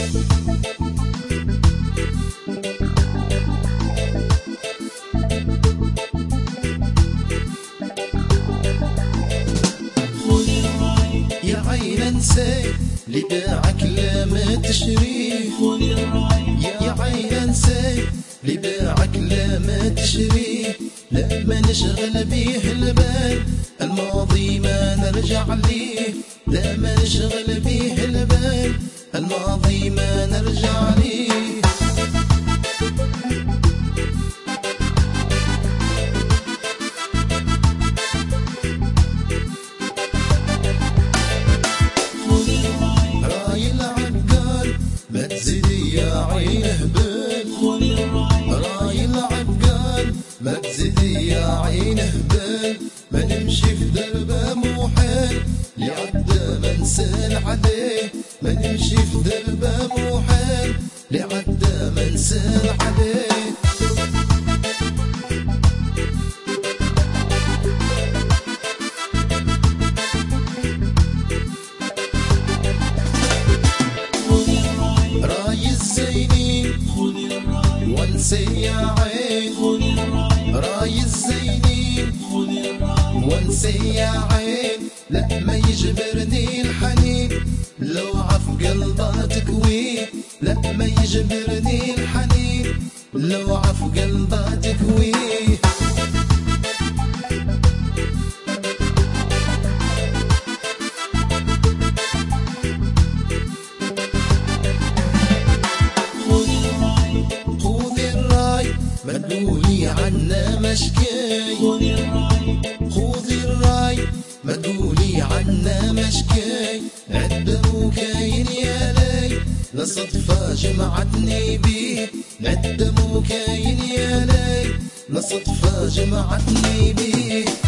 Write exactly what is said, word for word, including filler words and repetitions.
يا عين انسى لباعك لا ما تشريه، يا عين انسى لباعك لا ما تشريه، لا ما نشغل بيه البال الماضي ما نرجع ليه، لا ما نشغل بيه البال الماضي ما نرجع ليه. راي العقال ما تزيدي يا عين هبال، راي العقال ما تزيدي يا عين هبال، ما نمشي في دربه محال لعدى ما نسال عليه، ما نمشي في دربه محال لعدى ما نسال عليه. راي الزينين وانسي يا عين، راي الزينين وانسي يا عين، لا ما يجبرني الحنين لو عف قلبها تكويه، لا ما يجبرني الحنين لو عف قلبها تكويه. ما تقولي عنا مشكاي، خذي الراي ما تقولي عنا مشكاي، ندم كاين يا لاي لصدفة جمعتني بيه، ندم كاين يا لاي لصدفة جمعتني بيه.